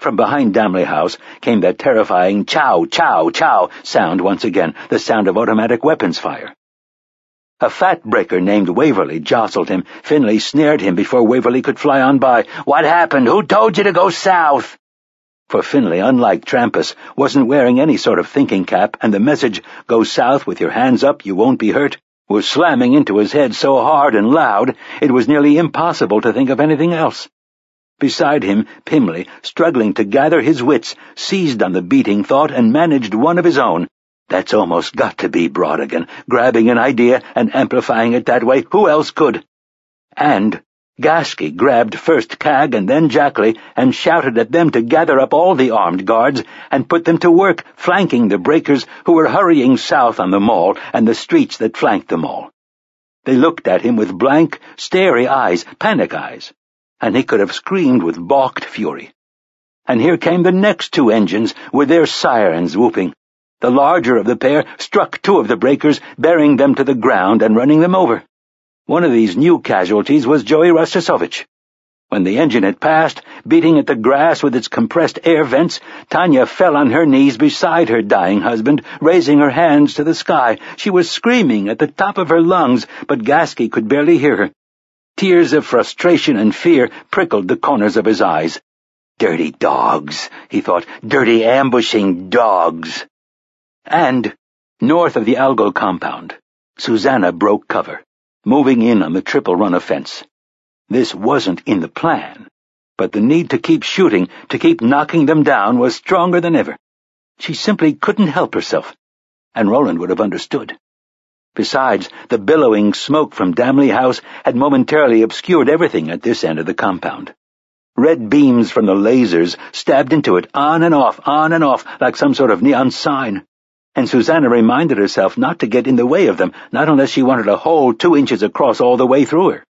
From behind Damley House came that terrifying chow, chow, chow sound once again, the sound of automatic weapons fire. A fat breaker named Waverley jostled him. Finlay snared him before Waverley could fly on by. "What happened? Who told you to go south?" For Finlay, unlike Trampas, wasn't wearing any sort of thinking cap, and the message, "Go south with your hands up, you won't be hurt," was slamming into his head so hard and loud it was nearly impossible to think of anything else. Beside him, Pimley, struggling to gather his wits, seized on the beating thought and managed one of his own. "That's almost got to be Brodigan, grabbing an idea and amplifying it that way. Who else could?" And Gasky grabbed first Cag and then Jackley and shouted at them to gather up all the armed guards and put them to work flanking the breakers who were hurrying south on the mall and the streets that flanked the mall. They looked at him with blank, starey eyes, panic eyes, and he could have screamed with balked fury. And here came the next two engines with their sirens whooping. The larger of the pair struck two of the breakers, bearing them to the ground and running them over. One of these new casualties was Joey Rostasovich. When the engine had passed, beating at the grass with its compressed air vents, Tanya fell on her knees beside her dying husband, raising her hands to the sky. She was screaming at the top of her lungs, but Gasky could barely hear her. Tears of frustration and fear prickled the corners of his eyes. "Dirty dogs," he thought, "dirty ambushing dogs." And, north of the Algo compound, Susanna broke cover, moving in on the triple run offense. This wasn't in the plan, but the need to keep shooting, to keep knocking them down, was stronger than ever. She simply couldn't help herself, and Roland would have understood. Besides, the billowing smoke from Damley House had momentarily obscured everything at this end of the compound. Red beams from the lasers stabbed into it, on and off, like some sort of neon sign. And Susanna reminded herself not to get in the way of them, not unless she wanted a hole 2 inches across all the way through her.